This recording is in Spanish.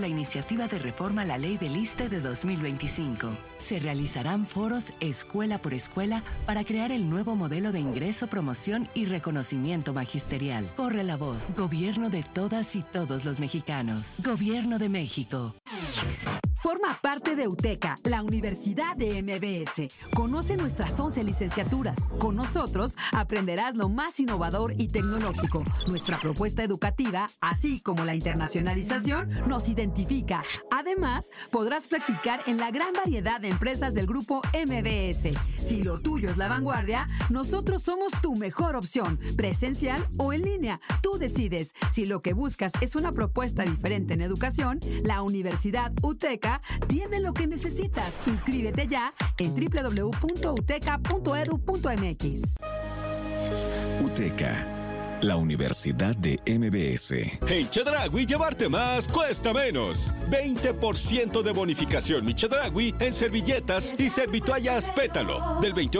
La iniciativa de reforma a la Ley del ISSSTE de 2025. Se realizarán foros escuela por escuela para crear el nuevo modelo de ingreso, promoción y reconocimiento magisterial. Corre la voz. Gobierno de todas y todos los mexicanos. Gobierno de México. Forma parte de UTECA, la Universidad de MBS. Conoce nuestras 11 licenciaturas. Con nosotros aprenderás lo más innovador y tecnológico. Nuestra propuesta educativa, así como la internacionalización, nos identifica. Además, podrás practicar en la gran variedad de empresas del grupo MBS. Si lo tuyo es la vanguardia, nosotros somos tu mejor opción, presencial o en línea. Tú decides. Si lo que buscas es una propuesta diferente en educación, la Universidad UTECA tiene lo que necesitas. Inscríbete ya en www.uteca.edu.mx. UTECA, la Universidad de MBS. En Chedraui llevarte más cuesta menos. 20% de bonificación mi Chedraui en servilletas y servitoallas Pétalo. Del 28